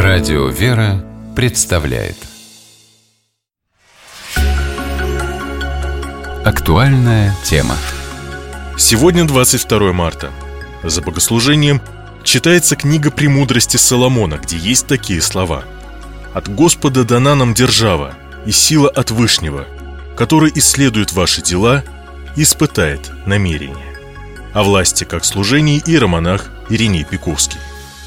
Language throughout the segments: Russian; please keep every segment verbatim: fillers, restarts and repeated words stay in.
Радио «Вера» представляет актуальная тема. Сегодня двадцать второе марта. За богослужением читается книга «Премудрости Соломона», где есть такие слова: «От Господа дана нам держава и сила от Вышнего, который исследует ваши дела и испытает намерения». О власти как служении иеромонах Ириней Пековский.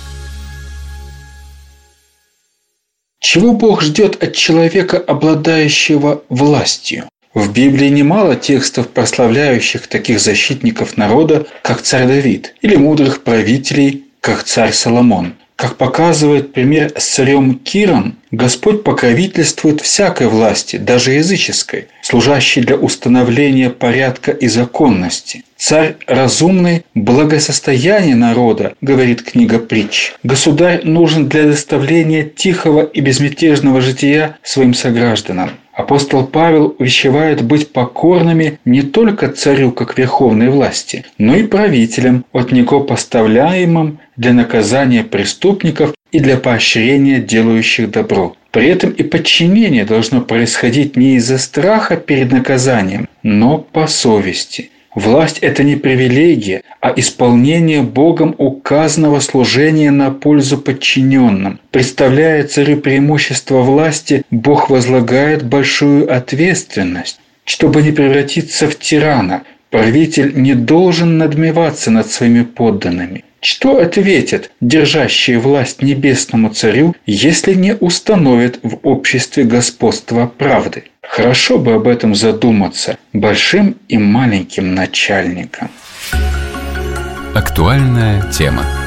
Чего Бог ждет от человека, обладающего властью? В Библии немало текстов, прославляющих таких защитников народа, как царь Давид, или мудрых правителей, как царь Соломон. Как показывает пример с царем Киром, Господь покровительствует всякой власти, даже языческой, служащей для установления порядка и законности. Царь разумный – благосостояние народа, говорит книга Притч. Государь нужен для доставления тихого и безмятежного жития своим согражданам. Апостол Павел увещевает быть покорными не только царю как верховной власти, но и правителям, от него поставляемым для наказания преступников и для поощрения делающих добро. При этом и подчинение должно происходить не из-за страха перед наказанием, но по совести. Власть – это не привилегия, а исполнение Богом указанного служения на пользу подчиненным. Представляя царю преимущество власти, Бог возлагает большую ответственность. Чтобы не превратиться в тирана, правитель не должен надмеваться над своими подданными. Что ответят держащие власть небесному царю, если не установят в обществе господство правды? Хорошо бы об этом задуматься большим и маленьким начальникам. Актуальная тема.